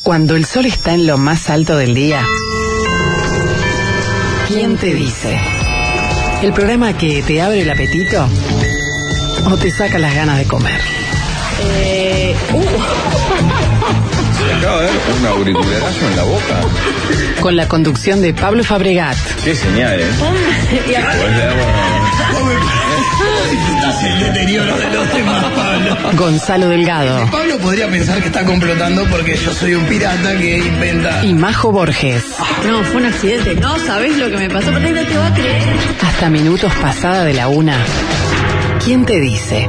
Cuando el sol está en lo más alto del día, ¿quién te dice? El programa que te abre el apetito o te saca las ganas de comer. Se acaba de ver un auricularazo en la boca. Con la conducción de Pablo Fabregat. Qué señal, El deterioro de los temas, Pablo. Gonzalo Delgado. Pablo podría pensar que está complotando porque yo soy un pirata que inventa. Y Majo Borges. No, fue un accidente. No sabés lo que me pasó, pero no te va a creer. Hasta minutos pasada de la 1. ¿Quién te dice?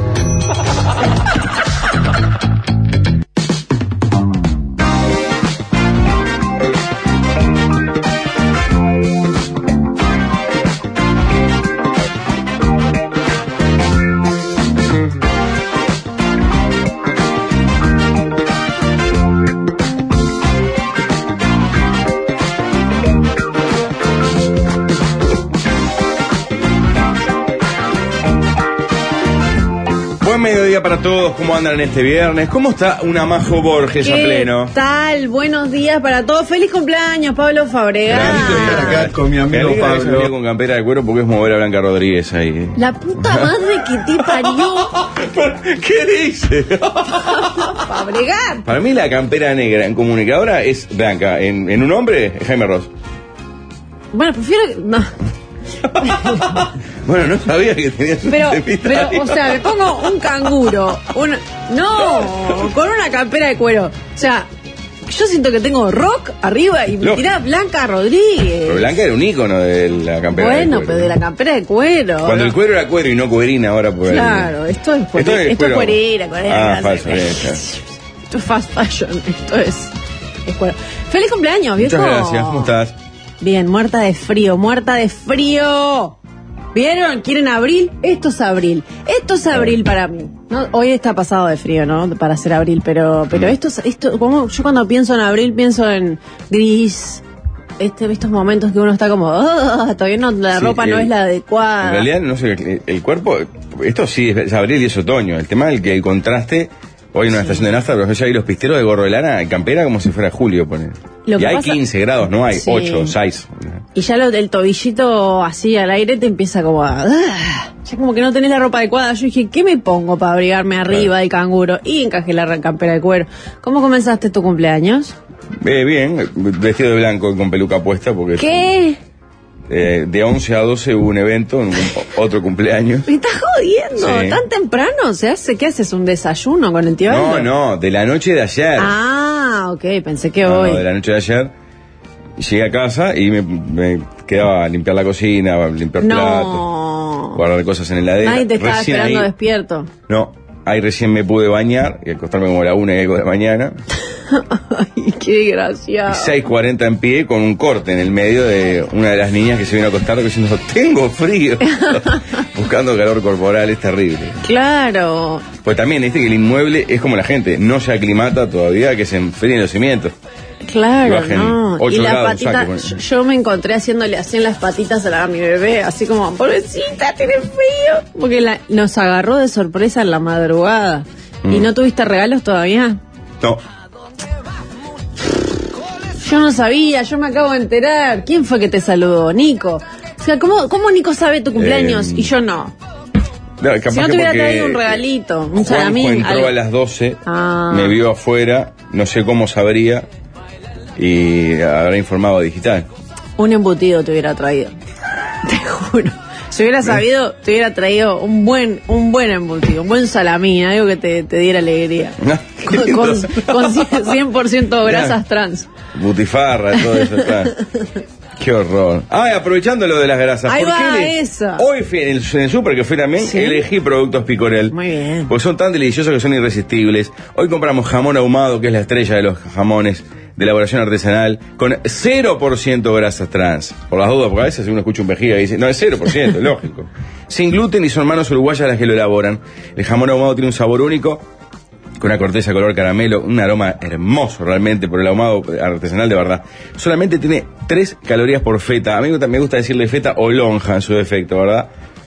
Mediodía para todos, ¿cómo andan en este viernes? ¿Cómo está una Majo Borges a pleno? ¿Qué tal? Buenos días para todos. ¡Feliz cumpleaños, Pablo Fabregat! Acá con mi amigo Pablo. Con campera de cuero porque es mover a Blanca Rodríguez ahí. La puta madre que te parió. ¿Qué dice? Fabregat. Para mí la campera negra en comunicadora es Blanca. En un hombre, es Jaime Ross. Bueno, prefiero... No. Bueno, no sabía que tenías un Pero, temita. o sea, me pongo un canguro, con una campera de cuero. O sea, yo siento que tengo rock arriba y me tirá Blanca Rodríguez. Pero Blanca era un ícono de la campera de cuero. Bueno, pero de la campera de cuero. Cuando el cuero era cuero y no cuerina ahora. Por claro, esto es cuerera. Falso. Esto es fast fashion, esto es cuero. ¡Feliz cumpleaños, viejo! Muchas gracias, ¿cómo estás? Bien, muerta de frío. ¿Vieron? ¿Quieren abril? Esto es abril para mí. ¿No? Hoy está pasado de frío, ¿no? Para ser abril, pero esto como yo cuando pienso en abril pienso en gris. Estos momentos que uno está como todavía no, la ropa no es la adecuada. En realidad, no sé, el cuerpo, esto sí es abril y es otoño. El tema es que el contraste. Hoy en una estación de nafta, pero ya hay los pisteros de gorro de lana, campera como si fuera julio, poner. Y hay 15 grados, no hay 8, 6. Y ya el tobillito así al aire te empieza como a... ya como que no tenés la ropa adecuada. Yo dije, ¿qué me pongo para abrigarme arriba del canguro? Y encajé la campera de cuero. ¿Cómo comenzaste tu cumpleaños? Bien, vestido de blanco con peluca puesta porque... ¿Qué? De 11 a 12 hubo un evento, otro cumpleaños. ¿Me estás jodiendo? Sí. ¿Tan temprano se hace? ¿Qué haces? ¿Un desayuno con el tío Aldo? No, de la noche de ayer. Ah, ok, pensé que hoy. No, de la noche de ayer. Llegué a casa y me quedaba a limpiar la cocina, limpiar platos, guardar cosas en el heladera. Nadie te estaba esperando despierto. No, ahí recién me pude bañar y acostarme como a la 1 y algo de la mañana. Ay, qué desgraciado. Y 6:40 en pie con un corte en el medio de una de las niñas que se vino a acostar diciendo, tengo frío. Buscando calor corporal, es terrible. Claro. Pues también, que el inmueble es como la gente, no se aclimata todavía que se enfríen los cimientos. Claro, no. 8 y las grados, patitas, yo me encontré haciéndole así en las patitas a mi bebé, así como, pobrecita, tiene frío. Porque nos agarró de sorpresa en la madrugada. ¿Y no tuviste regalos todavía? No. Yo no sabía, yo me acabo de enterar. ¿Quién fue que te saludó? Nico. O sea, ¿cómo Nico sabe tu cumpleaños y yo no? Si no te hubiera traído un regalito, un salamín. Entró algo a las 12, me vio afuera, no sé cómo sabría, y habrá informado a Digital. Un embutido te hubiera traído. Te juro. Si hubiera sabido, te hubiera traído un buen embutido, un buen salamín, algo que te diera alegría. Con 100% grasas trans. Butifarra, todo eso, claro. Qué horror. Aprovechando lo de las grasas. Ahí va eso. Hoy fui en el súper que fui también, elegí productos Picorel. Muy bien. Porque son tan deliciosos que son irresistibles. Hoy compramos jamón ahumado, que es la estrella de los jamones de elaboración artesanal, con 0% grasas trans. Por las dudas, porque a veces uno escucha un vejiga y dice, no, es 0%, lógico. Sin gluten y son manos uruguayas las que lo elaboran. El jamón ahumado tiene un sabor único, con una corteza color caramelo, un aroma hermoso realmente por el ahumado artesanal de verdad. Solamente tiene 3 calorías por feta. A mí me gusta decirle feta o lonja en su defecto, ¿verdad?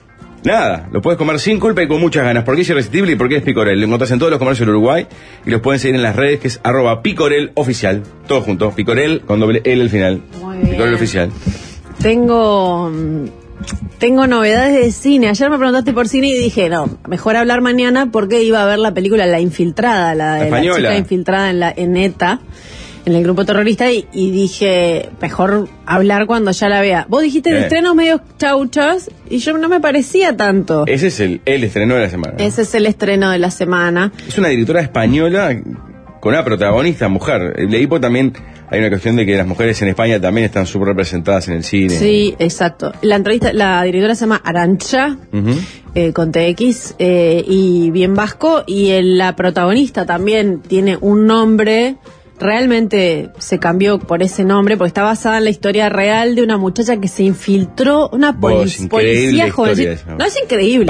nada, lo puedes comer sin culpa y con muchas ganas. ¿Por qué es irresistible y por qué es Picorel? Lo encontrás en todos los comercios del Uruguay y los pueden seguir en las redes, que es @PicorelOficial. Todo junto, Picorel con doble L al final. Muy bien. Picorel Oficial. Tengo novedades de cine. Ayer me preguntaste por cine y dije, no, mejor hablar mañana porque iba a ver la película La Infiltrada, la de la chica infiltrada en ETA, en el grupo terrorista, y dije, mejor hablar cuando ya la vea. Vos dijiste de estrenos medio chauchas y yo no me parecía tanto. Ese es el estreno de la semana, ¿no? Ese es el estreno de la semana. Es una directora española con una protagonista mujer. Leí por también hay una cuestión de que las mujeres en España también están súper representadas en el cine. Sí, exacto. La directora se llama Arantxa, con TX, y bien vasco, y la protagonista también tiene un nombre, realmente se cambió por ese nombre, porque está basada en la historia real de una muchacha que se infiltró, una policía joven. No, es increíble,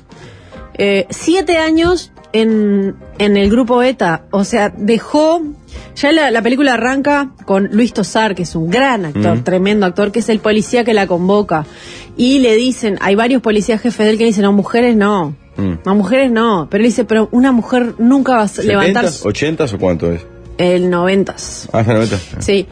7 años en el grupo ETA, o sea, dejó... Ya la película arranca con Luis Tosar, que es un gran actor, tremendo actor, que es el policía que la convoca. Y le dicen, hay varios policías jefes de él que dicen, no, mujeres no. No, mujeres no. Pero él dice, pero una mujer nunca va a levantar... ¿70s, 80s o cuánto es? El 90s. Ah, es el 90s. Sí.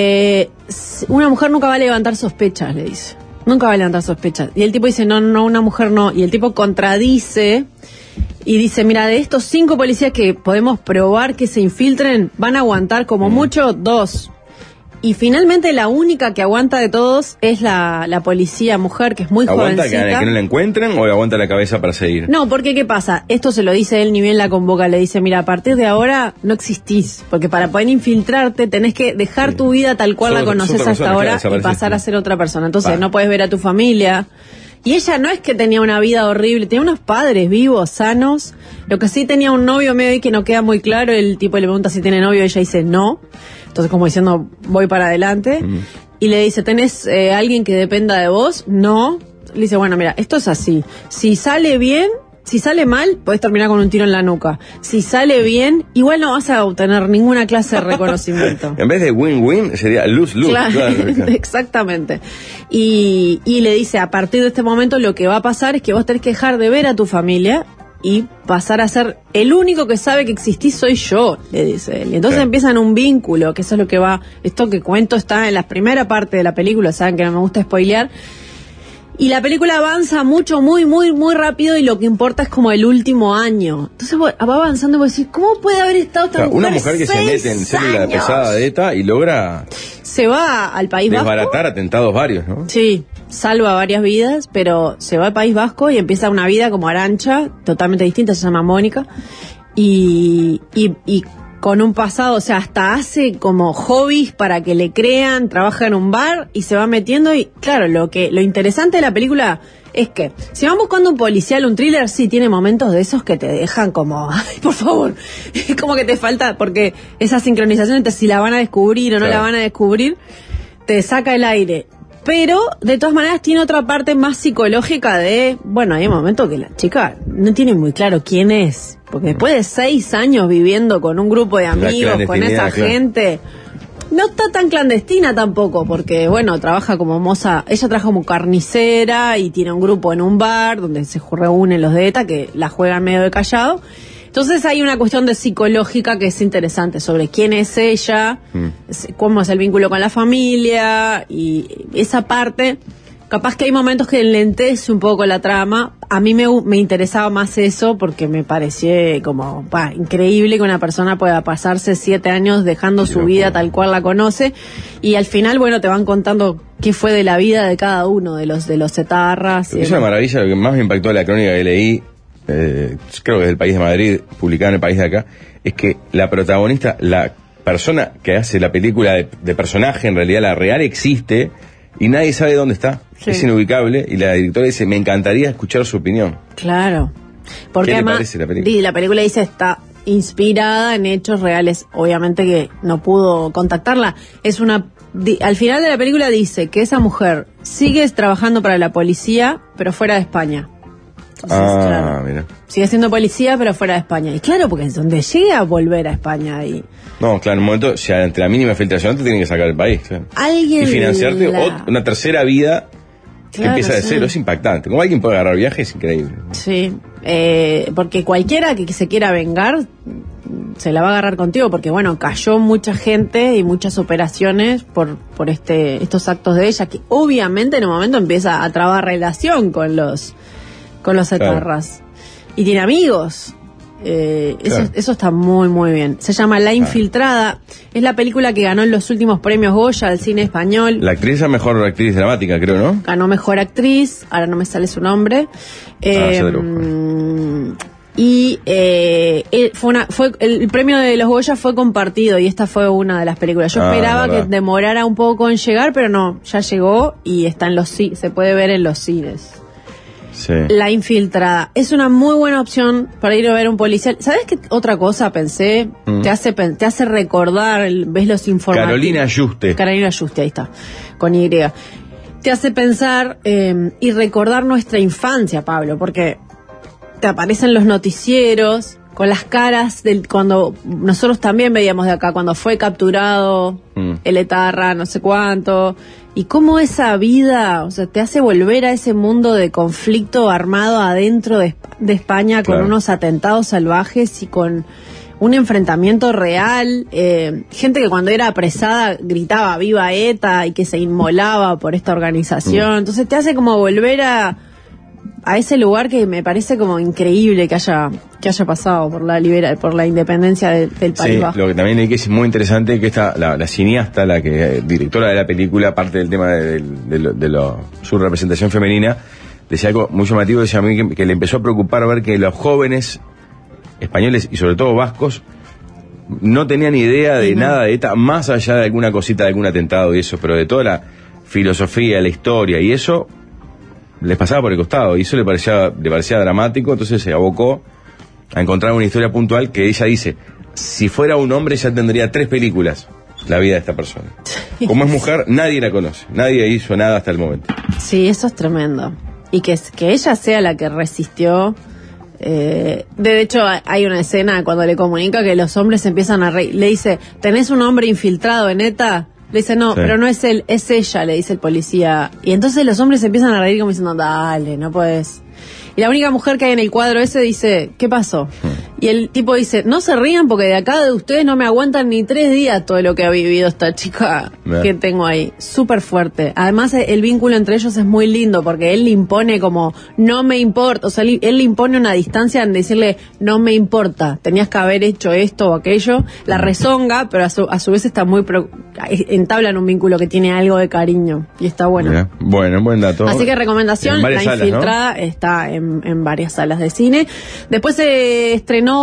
Una mujer nunca va a levantar sospechas, le dice. Nunca va a levantar sospechas. Y el tipo dice, no, una mujer no. Y el tipo contradice... Y dice, mira, de estos 5 policías que podemos probar que se infiltren, van a aguantar como mucho 2. Y finalmente la única que aguanta de todos es la policía mujer, que es muy jovencita. ¿Aguanta que no la encuentren o aguanta la cabeza para seguir? No, porque ¿qué pasa? Esto se lo dice él, ni bien la convoca, le dice, mira, a partir de ahora no existís, porque para poder infiltrarte tenés que dejar tu vida tal cual la conoces hasta ahora y pasar a ser otra persona. Entonces no puedes ver a tu familia. Y ella no es que tenía una vida horrible, tenía unos padres vivos, sanos. Lo que sí tenía un novio medio ahí que no queda muy claro. El tipo le pregunta si tiene novio y ella dice no. Entonces como diciendo, voy para adelante. Y le dice, ¿tenés alguien que dependa de vos? No. Le dice, bueno, mira, esto es así. Si sale bien, si sale mal, podés terminar con un tiro en la nuca. Si sale bien, igual no vas a obtener ninguna clase de reconocimiento. En vez de win-win, sería lose-lose. Claro. Exactamente. Y le dice, a partir de este momento lo que va a pasar es que vos tenés que dejar de ver a tu familia y pasar a ser el único que sabe que existís soy yo, le dice él. Y entonces empiezan un vínculo, que eso es lo que va... Esto que cuento está en la primera parte de la película, saben que no me gusta spoilear. Y la película avanza mucho, muy, muy, muy rápido, y lo que importa es como el último año. Entonces va avanzando y vos decís, ¿cómo puede haber estado esta mujer? Una mujer que se mete en célula pesada de ETA y logra... Se va al País Vasco. Desbaratar atentados varios, ¿no? Sí, salva varias vidas, pero se va al País Vasco y empieza una vida como Arantxa, totalmente distinta, se llama Mónica. Y con un pasado, o sea, hasta hace como hobbies para que le crean, trabaja en un bar y se va metiendo. Y claro, lo interesante de la película es que si van buscando un policial, un thriller, sí tiene momentos de esos que te dejan como, ay, por favor, es como que te falta, porque esa sincronización entre si la van a descubrir o no la van a descubrir, te saca el aire. Pero, de todas maneras, tiene otra parte más psicológica de... Bueno, hay un momento que la chica no tiene muy claro quién es. Porque después de 6 años viviendo con un grupo de amigos, con esa gente... No está tan clandestina tampoco, porque, bueno, trabaja como moza... Ella trabaja como carnicera y tiene un grupo en un bar donde se reúnen los de ETA, que la juegan medio de callado. Entonces hay una cuestión de psicológica que es interesante sobre quién es ella, cómo es el vínculo con la familia, y esa parte, capaz que hay momentos que enlentece un poco la trama. A mí me interesaba más eso porque me pareció como increíble que una persona pueda pasarse 7 años dejando su vida tal cual la conoce, y al final, bueno, te van contando qué fue de la vida de cada uno de los etarras. Es una maravilla. Lo que más me impactó de la crónica que leí, creo que es del País de Madrid, publicada en el País de acá, es que la protagonista, la persona que hace la película de personaje, en realidad la real existe y nadie sabe dónde está. Sí. Es inubicable, y la directora dice, me encantaría escuchar su opinión. Claro. Porque ¿Qué además, le parece la película? La película dice está inspirada en hechos reales. Obviamente que no pudo contactarla. Al final de la película dice que esa mujer sigue trabajando para la policía, pero fuera de España. Entonces, claro, mira. Sigue siendo policía, pero fuera de España. Y claro, porque es donde llega a volver a España. No, claro, en un momento, si ante la mínima filtración te tienen que sacar del país. Claro. Alguien y financiarte una tercera vida Claro, empieza de sí. cero, es impactante. Como alguien puede agarrar viaje, es increíble. Sí, porque cualquiera que se quiera vengar se la va a agarrar contigo, porque bueno, cayó mucha gente y muchas operaciones por estos actos de ella, que obviamente en un momento empieza a trabar relación con los etarras. Y tiene amigos. Claro. Eso está muy, muy bien. Se llama La Infiltrada. Es la película que ganó en los últimos premios Goya al cine español. La actriz es mejor actriz dramática, creo, ¿no? Ganó mejor actriz. Ahora no me sale su nombre. Y el premio de los Goya fue compartido y esta fue una de las películas. Yo esperaba que demorara un poco en llegar, pero no, ya llegó y está se puede ver en los cines. Sí. La Infiltrada. Es una muy buena opción para ir a ver un policial. ¿Sabes qué otra cosa pensé? Te hace recordar, ves los informativos. Carolina Juste, ahí está, con Y. Te hace pensar y recordar nuestra infancia, Pablo, porque te aparecen los noticieros con las caras cuando nosotros también veíamos de acá, cuando fue capturado el etarra, no sé cuánto, y cómo esa vida, o sea, te hace volver a ese mundo de conflicto armado adentro de España, con unos atentados salvajes y con un enfrentamiento real, gente que cuando era apresada gritaba viva ETA y que se inmolaba por esta organización. Entonces te hace como volver a ese lugar que me parece como increíble que haya pasado por la independencia del País Vasco. Lo que también hay que es muy interesante que la cineasta, la que directora de la película, aparte del tema de su representación femenina, decía algo muy llamativo, decía a mí que le empezó a preocupar ver que los jóvenes españoles y sobre todo vascos no tenían idea de nada de ETA, más allá de alguna cosita, de algún atentado y eso, pero de toda la filosofía, la historia y eso les pasaba por el costado y eso le parecía dramático. Entonces se abocó a encontrar una historia puntual que ella dice, si fuera un hombre ya tendría 3 películas la vida de esta persona. Como es mujer, nadie la conoce, nadie hizo nada hasta el momento. Sí, eso es tremendo. Y que ella sea la que resistió. De hecho, hay una escena cuando le comunica que los hombres empiezan a reír. Le dice, ¿tenés un hombre infiltrado en ETA? Le dice, no, pero no es él, es ella, le dice el policía. Y entonces los hombres empiezan a reír como diciendo, dale, no podés. Y la única mujer que hay en el cuadro ese dice, ¿qué pasó? Y el tipo dice, no se rían porque de acá de ustedes no me aguantan ni 3 días todo lo que ha vivido esta chica que tengo ahí. Súper fuerte. Además, el vínculo entre ellos es muy lindo porque él le impone como, no me importa. O sea, él le impone una distancia en decirle, no me importa, tenías que haber hecho esto o aquello. La rezonga, pero a su vez está entablan un vínculo que tiene algo de cariño. Y está bueno. Mira, bueno, buen dato. Así que recomendación, La Infiltrada, ¿no? Está en varias salas de cine. Después se estrenó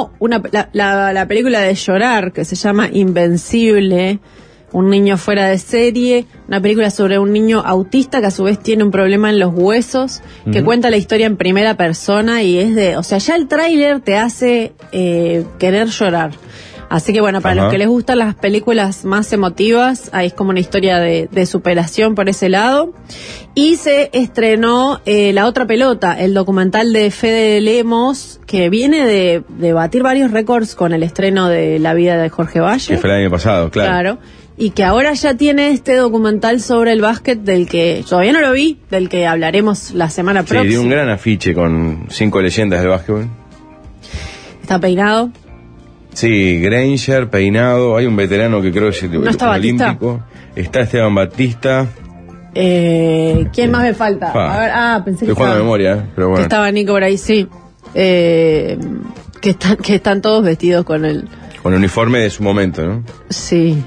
la película de Llorar, que se llama Invencible, un niño fuera de serie, una película sobre un niño autista que a su vez tiene un problema en los huesos, que cuenta la historia en primera persona y o sea, ya el tráiler te hace querer llorar. Así que bueno, para los que les gustan las películas más emotivas, ahí es como una historia de superación por ese lado. Y se estrenó La Otra Pelota, el documental de Fede Lemos, que viene de batir varios récords con el estreno de La vida de Jorge Valle. Que fue el año pasado, claro. Y que ahora ya tiene este documental sobre el básquet del que todavía no lo vi, del que hablaremos la semana próxima. Sí, dio un gran afiche con 5 leyendas del básquetbol. Está peinado. Sí, Granger, peinado, hay un veterano que creo que es el olímpico. Está Esteban Batista. ¿Quién más me falta? A ver, pensé que estaba de memoria, pero bueno. Que estaba Nico por ahí, sí. Que están todos vestidos con el uniforme de su momento, ¿no? Sí.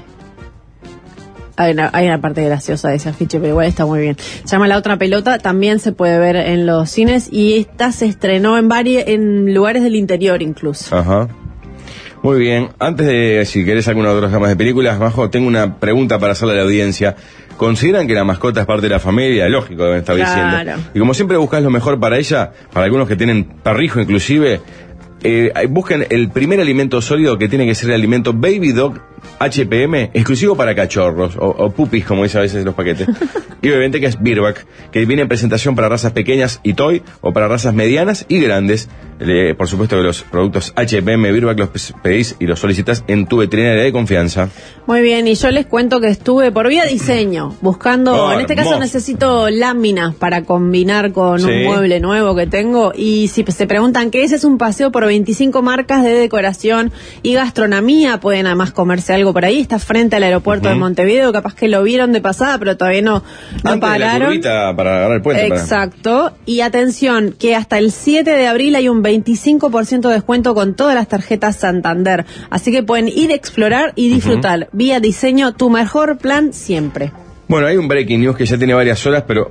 Hay una parte graciosa de ese afiche, pero igual está muy bien. Se llama La Otra Pelota, también se puede ver en los cines y esta se estrenó en lugares del interior incluso. Ajá. Muy bien, antes de, si querés alguna de otras gamas de películas, Majo, tengo una pregunta para hacerle a la audiencia. ¿Consideran que la mascota es parte de la familia? Lógico, deben estar diciendo. Y como siempre buscas lo mejor para ella, para algunos que tienen perrijo inclusive, busquen el primer alimento sólido que tiene que ser el alimento Baby Dog HPM, exclusivo para cachorros, o pupis, como dice a veces los paquetes. Y obviamente que es Virbac, que viene en presentación para razas pequeñas y toy, o para razas medianas y grandes. Por supuesto que los productos HPM Virbac los pedís y los solicitas en tu veterinaria de confianza. Muy bien, y yo les cuento que estuve por vía diseño, buscando, en este caso necesito láminas para combinar con un mueble nuevo que tengo, y si se preguntan qué es un paseo por 25 marcas de decoración y gastronomía, pueden además comerse algo por ahí, está frente al aeropuerto de Montevideo, capaz que lo vieron de pasada, pero todavía no pararon. De la curvita para agarrar el puente. Exacto, y atención, que hasta el 7 de abril hay un 25% de descuento con todas las tarjetas Santander, así que pueden ir a explorar y disfrutar. Vía diseño, tu mejor plan siempre. Bueno, hay un breaking news que ya tiene varias horas, pero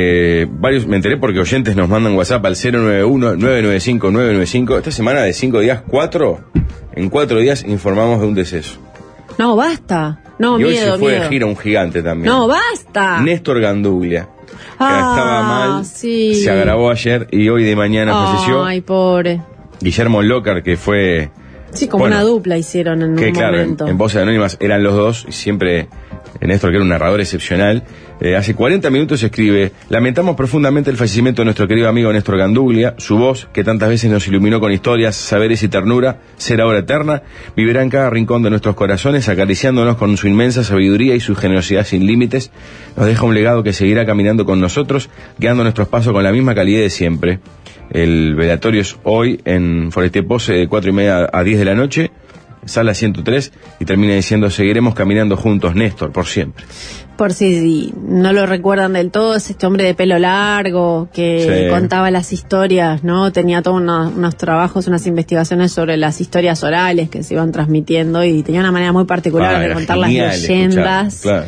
me enteré porque oyentes nos mandan WhatsApp al 091-995-995. Esta semana de 5 días, en 4 días informamos de un deceso. No, basta. No, y hoy miedo, se fue miedo. de gira un gigante también. No, basta. Néstor Ganduglia, que estaba mal, sí. Se agravó ayer y hoy de mañana falleció. Ay, pobre. Guillermo Lócar, que fue... Sí, como una dupla hicieron en un momento. En Voces Anónimas eran los dos y siempre Néstor, que era un narrador excepcional, hace 40 minutos escribe: lamentamos profundamente el fallecimiento de nuestro querido amigo Néstor Ganduglia. Su voz, que tantas veces nos iluminó con historias, saberes y ternura, será ahora eterna, vivirá en cada rincón de nuestros corazones, acariciándonos con su inmensa sabiduría y su generosidad sin límites. Nos deja un legado que seguirá caminando con nosotros, guiando nuestros pasos con la misma calidez de siempre. El velatorio es hoy en Forestier Pose de 4:30 a 10 de la noche, sala 103, y termina diciendo: seguiremos caminando juntos, Néstor, por siempre. Por si no lo recuerdan del todo, es este hombre de pelo largo que contaba las historias, ¿no? Tenía todos unos trabajos, unas investigaciones sobre las historias orales que se iban transmitiendo, y tenía una manera muy particular de contar las leyendas. Claro.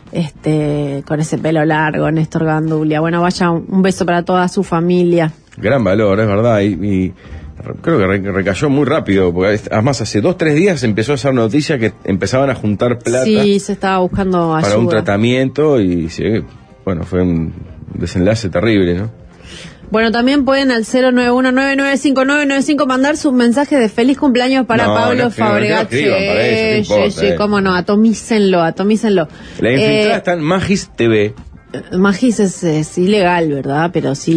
Con ese pelo largo, Néstor Ganduglia. Bueno, vaya un beso para toda su familia. Gran valor, es verdad, y creo que recayó muy rápido, porque además hace 2-3 días empezó a hacer noticia que empezaban a juntar plata. Sí, se estaba buscando ayuda para un tratamiento, y bueno, fue un desenlace terrible, ¿no? Bueno, también pueden al 091-995995 mandar sus mensajes de feliz cumpleaños para Pablo Fabregat. Sí, cómo no, atomícenlo. La infiltrada está en Magis TV. Magis es ilegal, ¿verdad? Pero sí,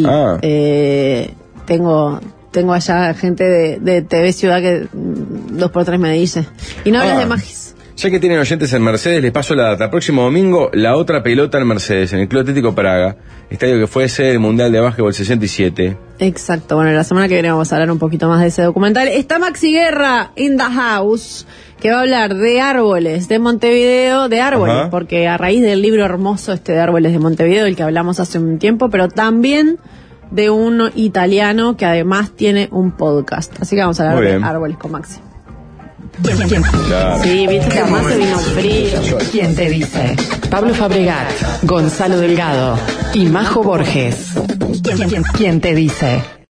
tengo allá gente de TV Ciudad que 2x3 me dice. Y no hablas de Magis. Ya que tienen oyentes en Mercedes, les paso la data. Próximo domingo, la otra pelota en Mercedes, en el Club Atlético Praga, estadio que fue sede del Mundial de Básquetbol 67. Exacto, bueno, la semana que viene vamos a hablar un poquito más de ese documental. Está Maxi Guerra in the house, que va a hablar de árboles de Montevideo, de árboles, porque a raíz del libro hermoso de Árboles de Montevideo, del que hablamos hace un tiempo, pero también de un italiano que además tiene un podcast. Así que vamos a hablar de árboles con Maxi. Claro. Sí, viste que además se vino frío. ¿Quién te dice? Pablo Fabregat, Gonzalo Delgado y Majo Borges. ¿Quién te dice?